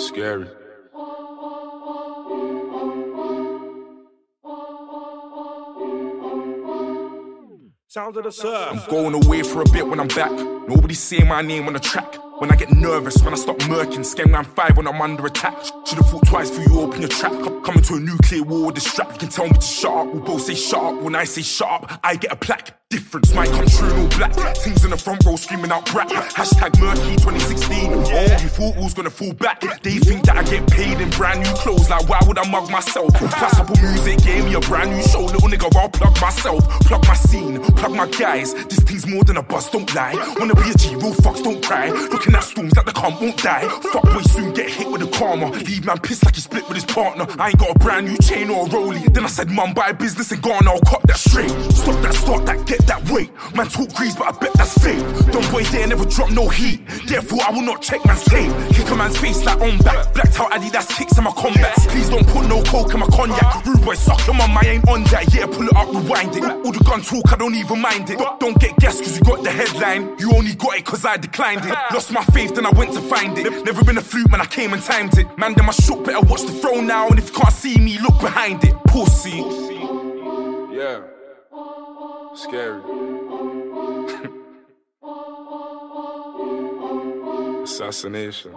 Scary. Sounds of the surf. I'm going away for a bit when I'm back. Nobody's saying my name on the track. When I get nervous, when I stop murking, Skeng round 5 when I'm under attack. Should've thought twice before you open your trap. Coming to a nuclear war with the strap. You can tell me to shut up, we'll both say shut up. When I say shut up, I get a plaque. Difference might come true in all black. Things in the front row screaming out brat. Hashtag murky 2016. Oh, you thought we was gonna fall back. They think that I get paid in brand new clothes. Like why would I mug myself? Plus Apple Music gave me a brand new show. Little nigga, I'll plug myself. Plug my scene, plug my guys. This thing's more than a buzz, don't lie. Wanna be a G, real fucks, don't cry. Looking at storms that the calm won't die. Fuck boy soon get hit with a karma. Leave man pissed like he split with his partner. I ain't got a brand new chain or a rollie. Then I said mum buy a business in Ghana, I'll cop that straight. Stop that, start that, get that weight. Man talk grease but I bet that's fake. Dumb boy there never drop no heat. Therefore I will not check man's tape. Kick a man's face like on back. Blacked out Adidas kicks in my combats. Please don't put no coke in my cognac. Rude boy suck your mum, I ain't on that. Yeah pull it up, rewind it. All the gun talk I don't even mind it. Don't get guessed cause you got the headline. You only got it cause I declined it. Lost my faith then I went to find it. Never been a fluke man, I came and timed it. Man them I shook, better watch the throne now. And if you can't see me, look behind it. Pussy. Yeah. Scary. Assassination.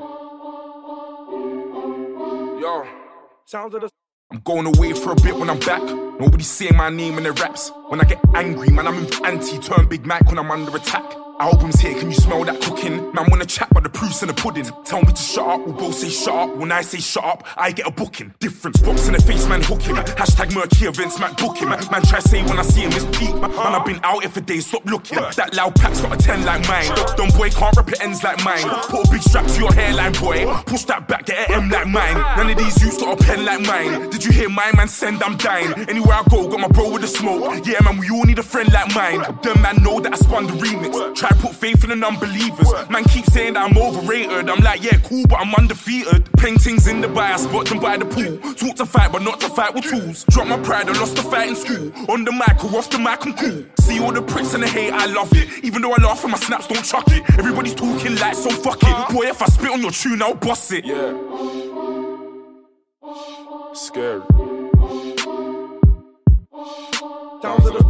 Yo. Sounds of the. I'm going away for a bit when I'm back. Nobody's saying my name in the raps. When I get angry, man, I move anti. Turn Big Mac when I'm under attack. Albums here, can you smell that cooking? Man wanna chat but the proof's in the pudding. Tell me to shut up, we'll both say shut up. When I say shut up, I get a booking. Difference, box in the face, man hooking. Hashtag murky events, man booking. Man try say when I see him it's peak. Man I've been out here for days, stop looking. That loud pack's got a 10 like mine. Dumb boy can't rip it ends like mine. Put a big strap to your hairline, boy. Push that back, get an M like mine. None of these youths got a pen like mine. Did you hear my man send, I'm dying. Anywhere I go, got my bro with the smoke. Yeah man, we all need a friend like mine. Them man know that I spun the remix. Try to put faith in the unbelievers. Man keep saying that I'm overrated. I'm like, yeah, cool, but I'm undefeated. Paintings in the bay, I spot them by the pool. Talk to fight, but not to fight with tools. Drop my pride, I lost the fight in school. On the mic or off the mic, I'm cool. See all the pricks and the hate, I love it. Even though I laugh and my snaps don't chuck it. Everybody's talking like, so fuck it. Boy, if I spit on your tune, I'll bust it. Yeah. Scary. Sounds of the